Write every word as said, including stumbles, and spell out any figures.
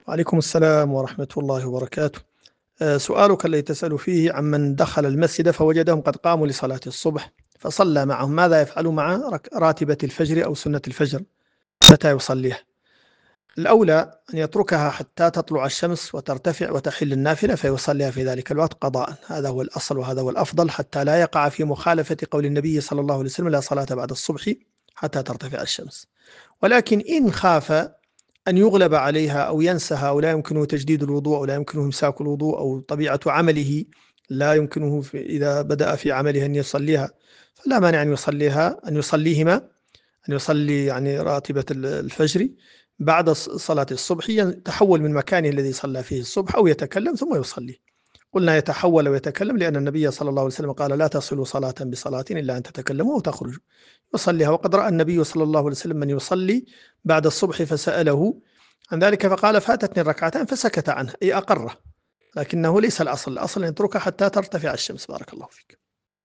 وعليكم السلام ورحمة الله وبركاته. آه، سؤالك الذي تسأل فيه عمن دخل المسجد فوجدهم قد قاموا لصلاة الصبح فصلى معهم، ماذا يفعل مع رك- راتبة الفجر أو سنة الفجر؟ متى يصليها؟ الأولى أن يتركها حتى تطلع الشمس وترتفع وتحل النافلة فيصليها في ذلك الوقت قضاء، هذا هو الأصل وهذا هو الأفضل، حتى لا يقع في مخالفة قول النبي صلى الله عليه وسلم: لا صلاة بعد الصبح حتى ترتفع الشمس. ولكن إن خاف أن يغلب عليها أو ينسها أو لا يمكنه تجديد الوضوء أو لا يمكنه إمساك الوضوء أو طبيعة عمله لا يمكنه في إذا بدأ في عمله أن يصليها، فلا مانع أن يصليها أن يصليهما أن يصلي يعني راتبة الفجر بعد صلاة الصبح، يتحول من مكانه الذي صلى فيه الصبح أو يتكلم ثم يصلي. قلنا يتحول ويتكلم لأن النبي صلى الله عليه وسلم قال: لا تصلوا صلاة بصلاة إلا أن تتكلموا وتخرجوا. يصليها. وقد رأى النبي صلى الله عليه وسلم من يصلي بعد الصبح فسأله عن ذلك فقال: فاتتني الركعتان، فسكت عنه أي أقره، لكنه ليس الأصل. الأصل أن يتركها حتى ترتفع الشمس. بارك الله فيك.